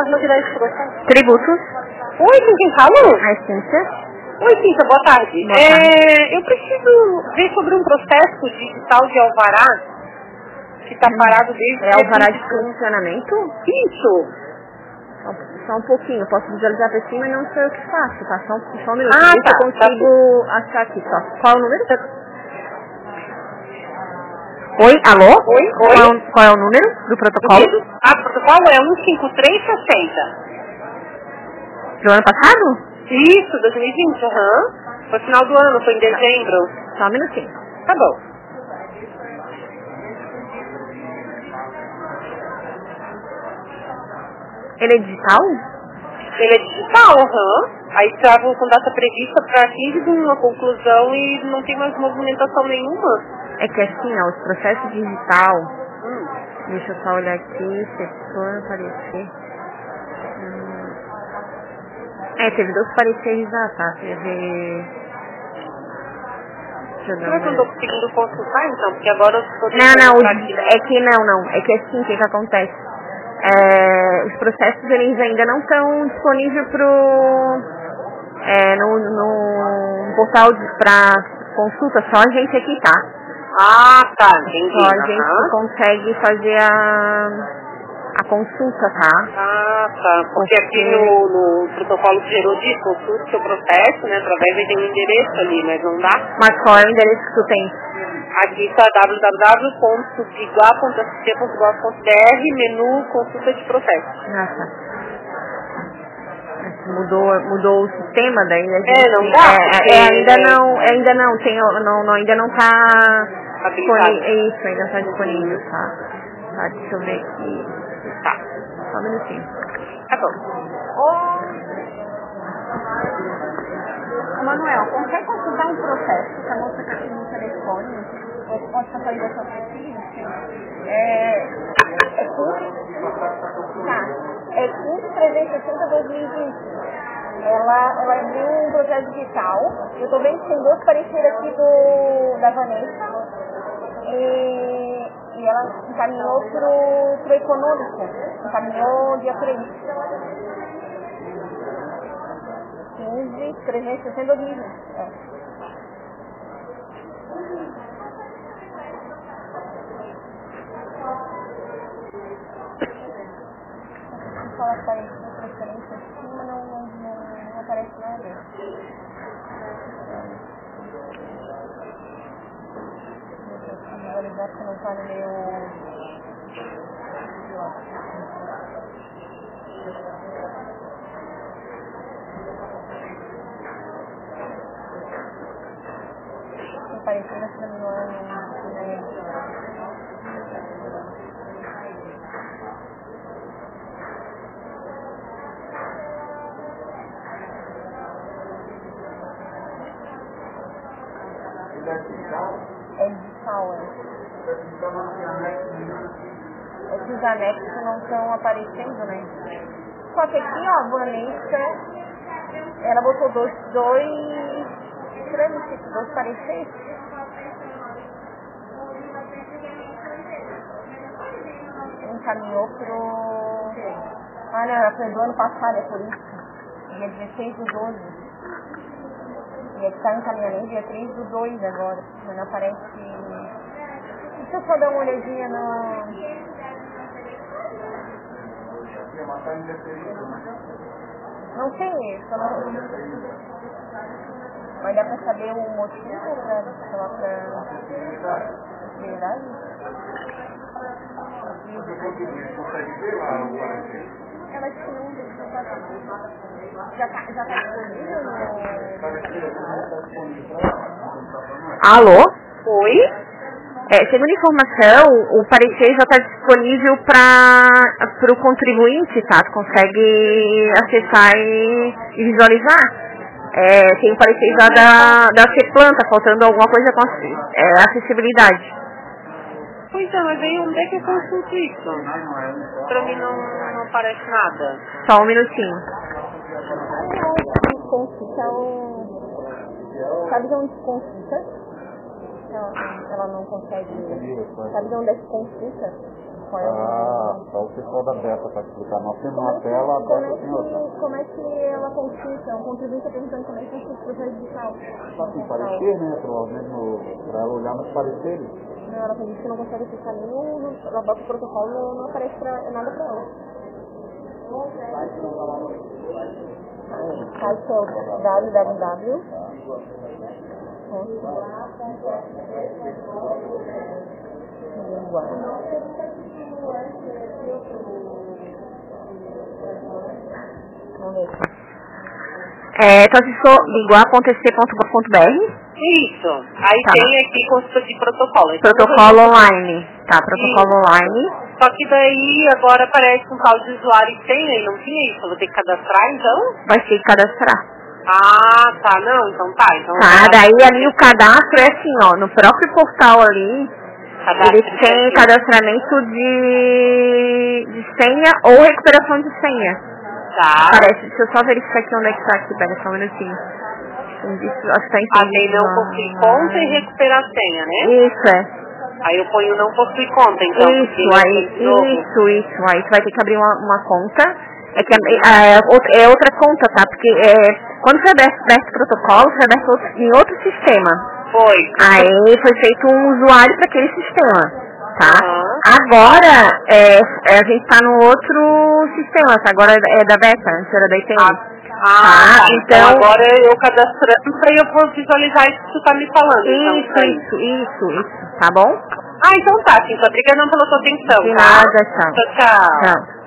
vou tirar esse processo. Tributos. Oi, com quem falou? A Cíntia. Oi, Cíntia, boa tarde. Boa tarde. Eu preciso ver sobre um processo digital de alvará que está parado desde... É alvará de funcionamento? Isso. Só um pouquinho, posso visualizar por cima e não sei o que faço, tá? Só um minuto, Ah, ver se eu tá. consigo achar aqui, só. Qual é o número? Oi, alô? Oi. Qual é o número do protocolo? O protocolo é 15360. Do ano passado? Isso, 2020, Foi final do ano, foi em dezembro. Só um minutinho. Tá bom. Ele é digital? Ele é digital, Aí estavam com data prevista para 15 de uma conclusão e não tem mais movimentação nenhuma. É que assim, ó, os processos digital, deixa eu só olhar aqui, setor, aparecer. Teve 2 pareceres já, tá? Teve... Deixa eu dar Será uma que eu não tô olhada. conseguindo consultar então? Porque agora eu estou Não, aqui. é que não. É que assim, o que acontece? Os processos, eles ainda não estão disponíveis no portal para consulta, só a gente aqui, tá? Ah, tá, entendi. Só a gente que consegue fazer a consulta, tá? Ah, tá. Porque aqui no protocolo que gerou disso, consulte seu processo, né? Através aí tem um endereço ali, mas não dá. Mas qual é o endereço que tu tem? Aqui está www.biguá.sc.gov.br, menu consulta de processo. Ah, tá. Mudou o sistema, daí a gente... Não dá? Ainda não tá Habilitado. isso, ainda não tá disponível, tá? Tá, deixa eu ver aqui. Tá, só um minutinho. Tá bom. Manuel, consegue consultar um processo que a moça está aqui no telefone? Ou pode passar a ligação para o seguinte? É 15.360/2020. Ela abriu um projeto digital. Eu estou vendo que tem 2 pareceres aqui da Vanessa. E ela encaminhou pro econômico. Encaminhou dia 3. 15.360/2020. Se ela aparecer preferência acima, não aparece nada. Deixa eu visualizar que não está no meu... Aparecendo aqui no meu... É digital, É que os anexos não estão aparecendo, né? Só que aqui, ó, a Vanessa, ela botou dois trâmites, 2 pareceres. Encaminhou pro... Ah, não, ela foi do ano passado, é por isso. Dia 16/12. E aqui tá encaminhando dia 3/2 agora. Mas não aparece... Deixa eu só dar uma olhadinha no... Não tem isso, mas dá pra saber o motivo pra verdade? Ela tinha já tá disponível no... Alô? Oi? Segundo informação, o parecer já está disponível para o contribuinte, tá? Tu consegue acessar e visualizar. Tem o parecer já da CEPLAN, tá faltando alguma coisa com acessibilidade. Pois é, mas aí onde é que eu consulto isso? Pra mim não aparece nada. Só um minutinho. Sabe de onde consulta? Ela não consegue. Sabe de onde é que consulta? Só o pessoal da Beta para explicar. Nós temos uma tela, a Beta tem outra. Como é que ela conquista? O contribuinte está perguntando como é que conquista o processo digital. Assim, parecer, né? Provavelmente para ela olhar nos pareceres. Não, ela disse que não consegue acessar nenhum, ela bota o protocolo, não aparece nada para ela. O site é o www. linguar.sc.gov.br. Isso. Aí Tá. tem aqui consulta de protocolo. Então, Protocolo online. Tá, protocolo online. Só que daí agora aparece um tal de usuário e senha e não tinha isso. Eu vou ter que cadastrar então? Vai ter que cadastrar. Ah, tá. Não, então tá. Então, Tá, daí ali o cadastro é assim, ó, no próprio portal ali, ele tem cadastramento de senha ou recuperação de senha. Tá. Parece, deixa eu só verificar aqui onde é que tá aqui, pera só um minutinho. Acho que tá em Tem não possui conta e recuperar a senha, né? Isso, é. Aí eu ponho não possui conta, então. Isso, aí tu vai ter que abrir uma conta. É que é outra conta, tá? Porque quando foi aberto o protocolo, foi aberto em outro sistema. Foi. Aí foi feito um usuário para aquele sistema, tá? Agora, a gente tá no outro sistema, tá? Agora é da Beta, antes era da ITM. Então agora eu cadastrando pra eu poder visualizar isso que tu tá me falando. Isso, tá bom? Então tá, Cinta. Obrigada pela sua atenção, De tá? nada, tchau. Tchau. Tchau.